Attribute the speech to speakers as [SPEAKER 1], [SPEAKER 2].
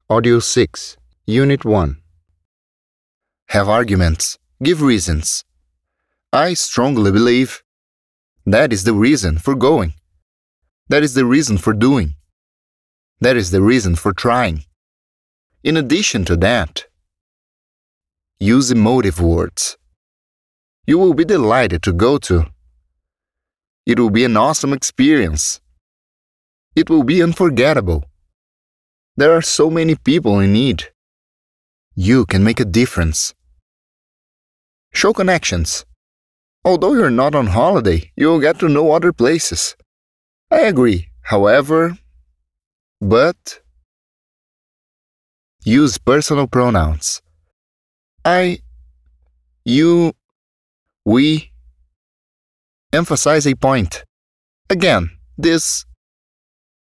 [SPEAKER 1] Audio 6, Unit 1. Have arguments. Give reasons. I strongly believe that is the reason for going. That is the reason for doing. That is the reason for trying. In addition to that, use emotive words. You will be delighted to go to. It will be an awesome experience. It will be unforgettable. There are so many people in need. You can make a difference. Show connections. Although you're not on holiday, you'll get to know other places. I agree, however, but use personal pronouns. I, you, we. Emphasize a point. Again, this